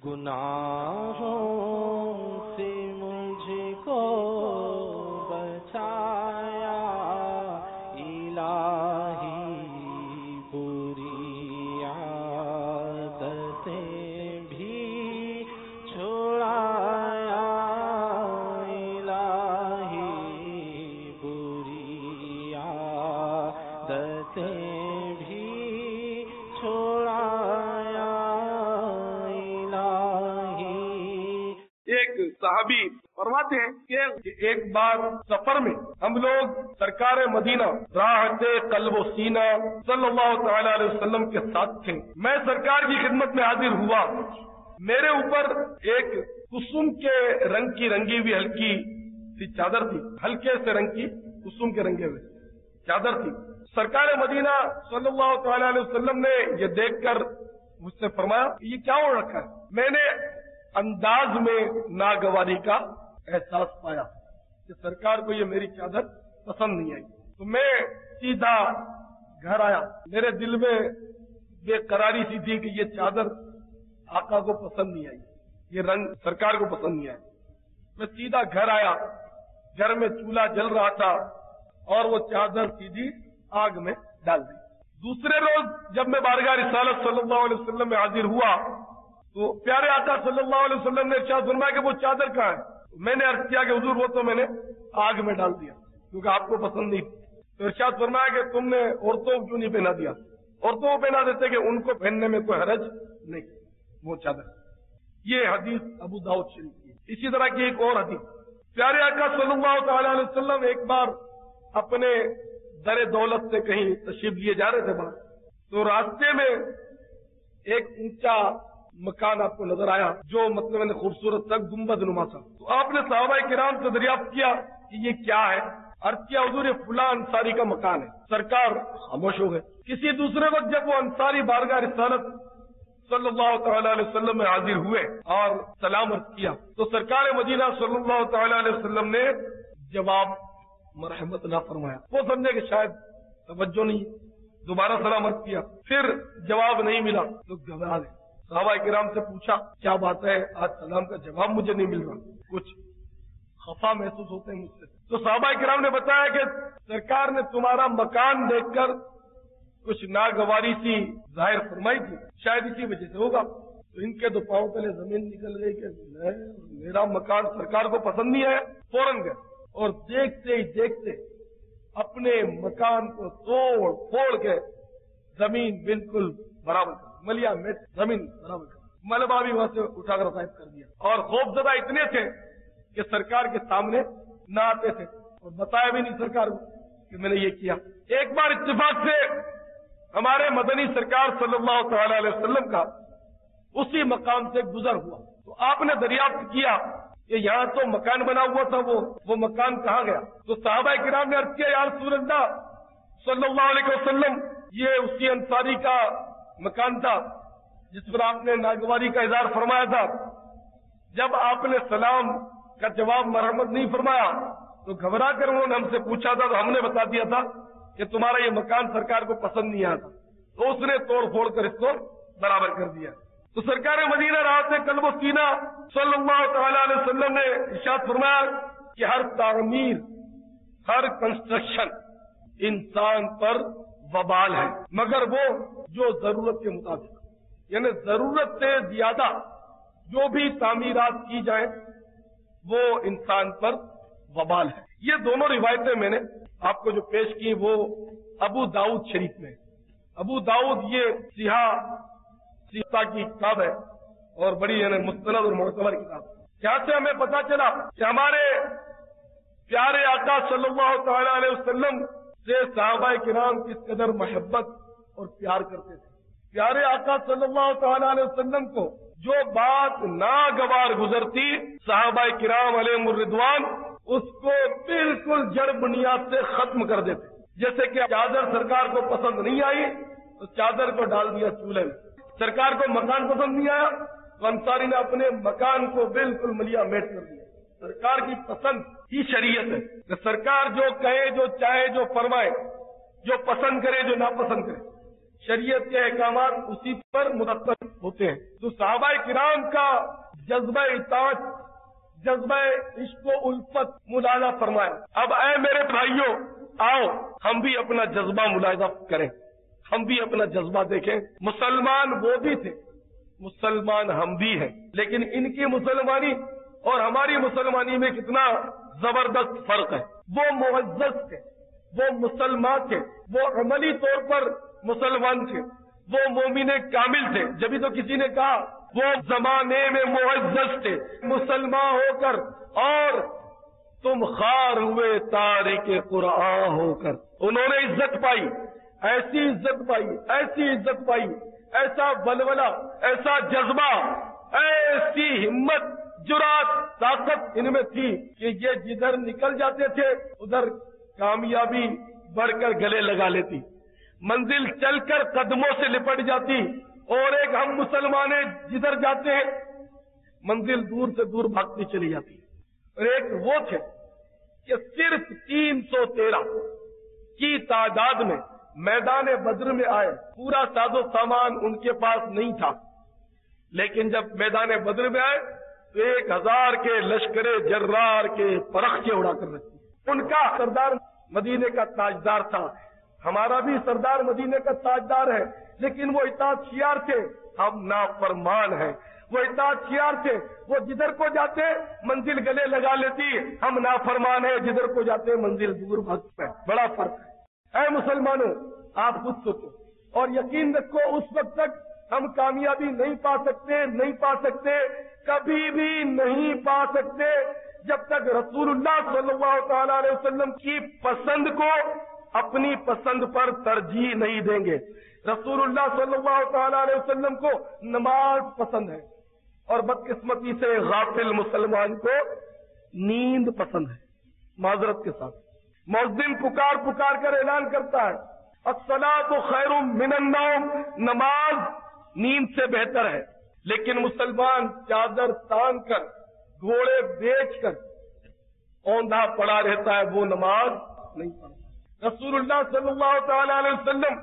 گناہوں سے مجھ کو بچایا الہی، بری عادتیں بھی چھڑایا الہی، بری عادتیں بھی چھڑایا الہی۔ ایک صحابی فرماتے ہیں کہ ایک بار سفر میں ہم لوگ سرکار مدینہ راحت قلب و سینہ صلی اللہ تعالی علیہ وسلم کے ساتھ تھے۔ میں سرکار کی خدمت میں حاضر ہوا، میرے اوپر ایک کسم کے رنگ کی رنگی ہوئی ہلکی سی چادر تھی، ہلکے سے رنگ کی کسم کے رنگے ہوئے چادر تھی۔ سرکار مدینہ صلی اللہ تعالی علیہ وسلم نے یہ دیکھ کر مجھ سے فرمایا یہ کیا ہو رکھا ہے؟ میں نے انداز میں ناگواری کا احساس پایا کہ سرکار کو یہ میری چادر پسند نہیں آئی، تو میں سیدھا گھر آیا۔ میرے دل میں بے قراری سی تھی کہ یہ چادر آقا کو پسند نہیں آئی، یہ رنگ سرکار کو پسند نہیں آیا۔ میں سیدھا گھر آیا، گھر میں چولہا جل رہا تھا اور وہ چادر سیدھی آگ میں ڈال دی۔ دوسرے روز جب میں بارگاہ رسالت صلی اللہ علیہ وسلم میں حاضر ہوا تو پیارے آقا صلی اللہ علیہ وسلم نے ارشاد فرمایا کہ وہ چادر کہاں ہے؟ میں نے عرض کیا کہ حضور وہ تو میں نے آگ میں ڈال دیا کیونکہ آپ کو پسند نہیں۔ تو ارشاد فرمایا کہ تم نے عورتوں کو کیوں نہیں پہنا دیا؟ عورتوں کو پہنا دیتے کہ ان کو پہننے میں کوئی حرج نہیں وہ چادر۔ یہ حدیث ابو داؤد شریف کی۔ اسی طرح کی ایک اور حدیث، پیارے آقا صلی اللہ تعالی علیہ وسلم ایک بار اپنے در دولت سے کہیں تشریف لیے جا رہے تھے باہر، تو راستے میں ایک اونچا مکان آپ کو نظر آیا جو مطلب خوبصورت تھا، گنبد نما تھا۔ تو آپ نے صحابہ کرام سے دریافت کیا کہ یہ کیا ہے؟ عرض کیا حضور یہ فلاں انصاری کا مکان ہے۔ سرکار خاموش ہو گئے۔ کسی دوسرے وقت جب وہ انصاری بارگاہ رسالت صلی اللہ تعالی علیہ وسلم میں حاضر ہوئے اور سلام عرض کیا تو سرکار مدینہ صلی اللہ تعالی علیہ وسلم نے جواب مرحمت نہ فرمایا۔ وہ سمجھے کہ شاید توجہ نہیں، دوبارہ سلام عرض کیا، پھر جواب نہیں ملا تو گھبرا گئے۔ صحابہ کرام سے پوچھا کیا بات ہے، آج سلام کا جواب مجھے نہیں مل رہا، کچھ خفا محسوس ہوتے ہیں مجھ سے۔ تو صحابہ کرام نے بتایا کہ سرکار نے تمہارا مکان دیکھ کر کچھ ناگواری سی ظاہر فرمائی تھی، شاید اسی وجہ سے ہوگا۔ تو ان کے دو پاؤں تلے زمین نکل گئی کہ میرا مکان سرکار کو پسند نہیں ہے۔ فوراً گئے اور دیکھتے ہی دیکھتے اپنے مکان کو توڑ پھوڑ کے زمین بالکل برابر کر، ملیا میں زمین برابر کر، ملبہ بھی وہاں سے اٹھا کر غائب کر دیا۔ اور خوف زدہ اتنے تھے کہ سرکار کے سامنے نہ آتے تھے اور بتایا بھی نہیں سرکار کو کہ میں نے یہ کیا۔ ایک بار اتفاق سے ہمارے مدنی سرکار صلی اللہ تعالی علیہ وسلم کا اسی مقام سے گزر ہوا تو آپ نے دریافت کیا کہ یہاں تو مکان بنا ہوا تھا، وہ مکان کہاں گیا؟ تو صحابہ کرام نے عرض کیا یا رسول اللہ صلی اللہ علیہ وسلم یہ اسی انصاری کا مکان تھا جس پر آپ نے ناگواری کا اظہار فرمایا تھا۔ جب آپ نے سلام کا جواب مرحمت نہیں فرمایا تو گھبرا کر انہوں نے ہم سے پوچھا تھا تو ہم نے بتا دیا تھا کہ تمہارا یہ مکان سرکار کو پسند نہیں آیا تھا، تو اس نے توڑ پھوڑ کر اس کو برابر کر دیا۔ تو سرکار مدینہ راحت قلب و سینہ صلی اللہ تعالی علیہ وسلم نے ارشاد فرمایا کہ ہر تعمیر، ہر کنسٹرکشن انسان پر وبال ہے مگر وہ جو ضرورت کے مطابق، یعنی ضرورت سے زیادہ جو بھی تعمیرات کی جائیں وہ انسان پر وبال ہے۔ یہ دونوں روایتیں میں نے آپ کو جو پیش کی وہ ابو داؤد شریف میں۔ ابو داؤد یہ سیاح کی کتاب ہے اور بڑی یعنی مستند اور معتبر کتاب۔ یہاں سے ہمیں پتا چلا کہ ہمارے پیارے آقا صلی اللہ تعالی علیہ وسلم سے صحابہ کرام کس قدر محبت اور پیار کرتے تھے۔ پیارے آقا صلی اللہ تعالی علیہ وسلم کو جو بات ناگوار گزرتی صحابہ کرام علیہم الرضوان اس کو بالکل جڑ بنیاد سے ختم کر دیتے۔ جیسے کہ چادر سرکار کو پسند نہیں آئی تو چادر کو ڈال دیا چولہے میں، سرکار کو مکان پسند نہیں آیا تو انصاری نے اپنے مکان کو بالکل ملیا میٹ کر دیا۔ سرکار کی پسند ہی شریعت ہے کہ سرکار جو کہے، جو چاہے، جو فرمائے، جو پسند کرے، جو ناپسند کرے، شریعت کے احکامات اسی پر مرتب ہوتے ہیں. تو صحابہ کرام کا جذبہ اطاعت، جذبہ عشق و الفت ملاحظہ فرمایا. اب اے میرے بھائیوں، آؤ ہم بھی اپنا جذبہ ملاحظہ کریں، ہم بھی اپنا جذبہ دیکھیں. مسلمان وہ بھی تھے، مسلمان ہم بھی ہیں، لیکن ان کی مسلمانی اور ہماری مسلمانی میں کتنا زبردست فرق ہے. وہ معزز تھے، وہ مسلمان تھے، وہ عملی طور پر مسلمان تھے، وہ مومن کامل تھے. جبھی تو کسی نے کہا وہ زمانے میں معزز تھے مسلمان ہو کر، اور تم خار ہوئے تارک قرآن ہو کر. انہوں نے عزت پائی، ایسی عزت پائی، ایسی عزت پائی، ایسا بلبلہ، ایسا جذبہ، ایسی ہمت، جرات، طاقت ان میں تھی کہ یہ جدھر نکل جاتے تھے ادھر کامیابی بڑھ کر گلے لگا لیتی، منزل چل کر قدموں سے لپٹ جاتی. اور ایک ہم مسلمان جدھر جاتے ہیں منزل دور سے دور بھاگتی چلی جاتی. اور ایک وہ تھے کہ صرف 313 کی تعداد میں میدان بدر میں آئے. پورا ساز و سامان ان کے پاس نہیں تھا، لیکن جب میدان بدر میں آئے تو 1000 کے لشکر جرار کے پرخچے اڑا کر رکھتے. ان کا سردار مدینے کا تاجدار تھا، ہمارا بھی سردار مدینے کا تاجدار ہے، لیکن وہ اطاعت شیار تھے، ہم نافرمان ہیں. وہ اطاعت شیار تھے، وہ جدھر کو جاتے منزل گلے لگا لیتی، ہم نافرمان ہیں، جدھر کو جاتے منزل دور بھاگتے. بڑا فرق ہے. اے مسلمانوں، آپ خود سوچو اور یقین رکھو، اس وقت تک ہم کامیابی نہیں پا سکتے، نہیں پا سکتے، کبھی بھی نہیں پا سکتے جب تک رسول اللہ صلی اللہ تعالی علیہ وسلم کی پسند کو اپنی پسند پر ترجیح نہیں دیں گے. رسول اللہ صلی اللہ تعالی علیہ وسلم کو نماز پسند ہے، اور بدقسمتی سے غافل مسلمان کو نیند پسند ہے. معذرت کے ساتھ مؤذن پکار پکار کر اعلان کرتا ہے الصلاۃ خیر من النوم، نماز نیند سے بہتر ہے، لیکن مسلمان چادر تان کر، گھوڑے بیچ کر اوندھا پڑا رہتا ہے، وہ نماز نہیں پڑھتا. رسول اللہ صلی اللہ تعالی علیہ وسلم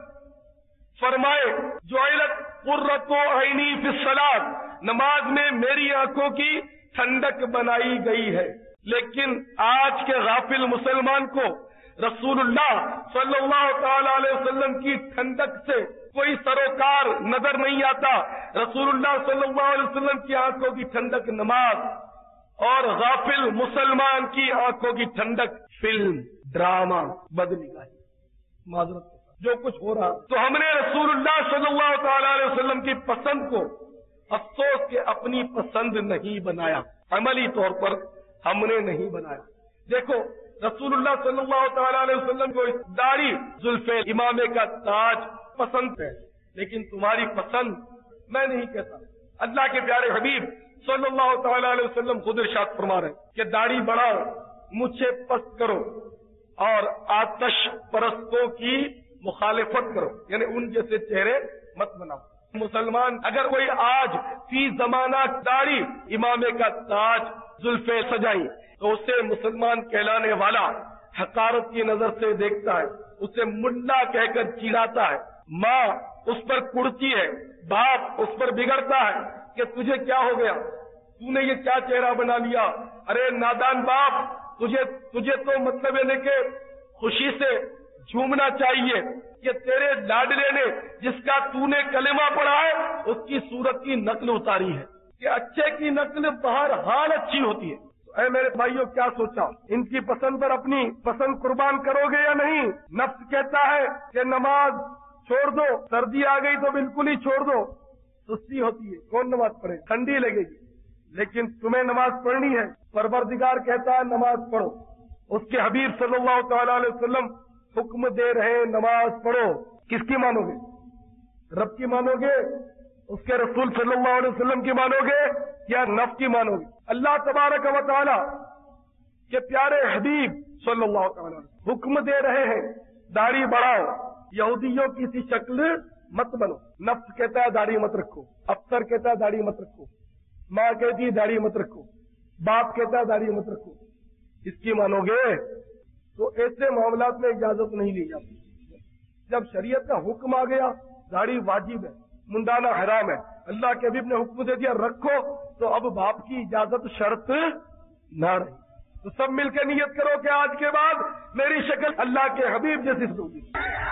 فرمائے جعلت قرۃ عینی فی الصلاۃ، نماز میں میری آنکھوں کی ٹھنڈک بنائی گئی ہے. لیکن آج کے غافل مسلمان کو رسول اللہ صلی اللہ تعالی علیہ وسلم کی ٹھنڈک سے کوئی سروکار نظر نہیں آتا. رسول اللہ صلی اللہ علیہ وسلم کی آنکھوں کی ٹھنڈک نماز، اور غافل مسلمان کی آنکھوں کی ٹھنڈک فلم، ڈرامہ، بدنگاہی. معذرت جو کچھ ہو رہا. تو ہم نے رسول اللہ صلی اللہ تعالی علیہ وسلم کی پسند کو افسوس کہ اپنی پسند نہیں بنایا، عملی طور پر ہم نے نہیں بنایا. دیکھو رسول اللہ صلی اللہ تعالی علیہ وسلم کو داڑھی، زلف، امامے کا تاج پسند ہے، لیکن تمہاری پسند میں نہیں کہتا. اللہ کے پیارے حبیب صلی اللہ تعالی علیہ وسلم خود ارشاد فرما رہے ہیں کہ داڑھی بڑھاؤ، مجھے پست کرو، اور آتش پرستوں کی مخالفت کرو، یعنی ان جیسے چہرے مت بناؤ. مسلمان اگر کوئی آج فی زمانہ داڑھی، امامے کا تاج، زلفیں سجائی تو اسے مسلمان کہلانے والا حقارت کی نظر سے دیکھتا ہے، اسے ملا کہہ کر چڑھاتا ہے، ماں اس پر کڑتی ہے، باپ اس پر بگڑتا ہے کہ تجھے کیا ہو گیا، تو نے یہ کیا چہرہ بنا لیا، ارے نادان باپ، تجھے تو مطلب ہے کہ خوشی سے جھومنا چاہیے کہ تیرے لاڈلے نے جس کا تو نے کلمہ پڑھا ہے اس کی صورت کی نقل اتاری ہے، کہ اچھے کی نقل بہرحال اچھی ہوتی ہے. اے میرے بھائیوں، کیا سوچا، ان کی پسند پر اپنی پسند قربان کرو گے یا نہیں؟ نفس کہتا ہے کہ نماز چھوڑ دو، سردی آ گئی تو بالکل ہی چھوڑ دو، سستی ہوتی ہے، کون نماز پڑھے، ٹھنڈی لگے گی، لیکن تمہیں نماز پڑھنی ہے. پروردگار کہتا ہے نماز پڑھو، اس کے حبیب صلی اللہ تعالی علیہ وسلم حکم دے رہے نماز پڑھو. کس کی مانو گے؟ رب کی مانو گے، اس کے رسول صلی اللہ علیہ وسلم کی مانو گے، یا نفس کی مانو گے؟ اللہ تبارک و تعالی کے پیارے حبیب صلی اللہ تعالی علیہ حکم دے رہے ہیں داڑھی بڑھاؤ، یہودیوں کی سی شکل مت بنو. نفس کہتا ہے داڑھی مت رکھو، افسر کہتا ہے داڑھی مت رکھو، ماں کہتی ہے داڑھی مت رکھو، باپ کہتا ہے داڑھی مت رکھو. اس کی مانو گے تو ایسے معاملات میں اجازت نہیں لی جاتی. جب شریعت کا حکم آ گیا داڑھی واجب ہے، منڈانا حرام ہے، اللہ کے حبیب نے حکم دے دیا رکھو، تو اب باپ کی اجازت شرط نہ رہی۔ تو سب مل کے نیت کرو کہ آج کے بعد میری شکل اللہ کے حبیب جیسی ہوگی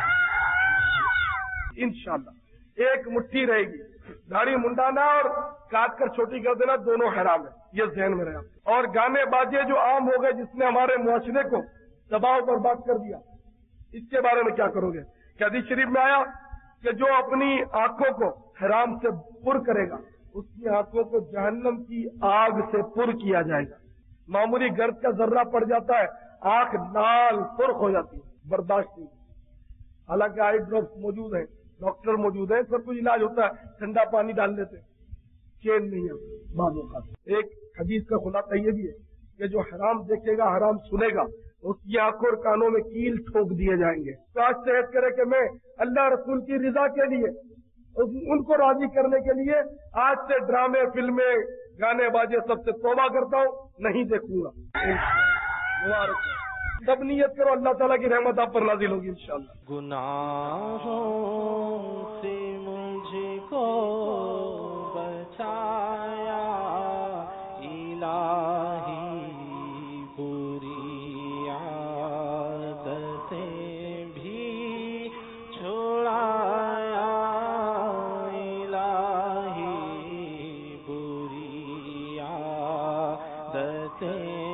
انشاءاللہ۔ ایک مٹھی رہے گی، داڑھی منڈانا اور کاٹ کر چھوٹی کر دینا دونوں حرام ہے، یہ ذہن میں رہے۔ اور گانے باجے جو عام ہو گئے جس نے ہمارے معاشرے کو تباہ و برباد کر دیا، اس کے بارے میں کیا کرو گے؟ کہ حدیث شریف میں آیا کہ جو اپنی آنکھوں کو حرام سے پر کرے گا اس کی آنکھوں کو جہنم کی آگ سے پر کیا جائے گا۔ معمولی گرد کا ذرہ پڑ جاتا ہے، آنکھ لال سرخ ہو جاتی ہے، برداشت نہیں۔ حالانکہ آئی ڈراپس موجود ہیں، ڈاکٹر موجود ہیں، سب کچھ علاج ہوتا ہے، ٹھنڈا پانی ڈال دیتے، چین نہیں ہے بعض اوقات۔ ایک حدیث کا خلاصہ یہ بھی ہے کہ جو حرام دیکھے گا، حرام سنے گا، اس کی آنکھوں اور کانوں میں کیل ٹھوک دیے جائیں گے۔ کاش صحت کرے کہ میں اللہ رسول کی رضا کے لیے، ان کو راضی کرنے کے لیے آج سے ڈرامے، فلمیں، گانے باجے سب سے توبہ کرتا ہوں، نہیں دیکھوں گا۔ مبارک ہو۔ سب نیت کرو، اللہ تعالیٰ کی رحمت آپ پر نازل ہوگی انشاءاللہ۔ گناہوں سے مجھ کو بچایا الہی، بری عادتیں بھی چھڑایا الہی، بری عادتیں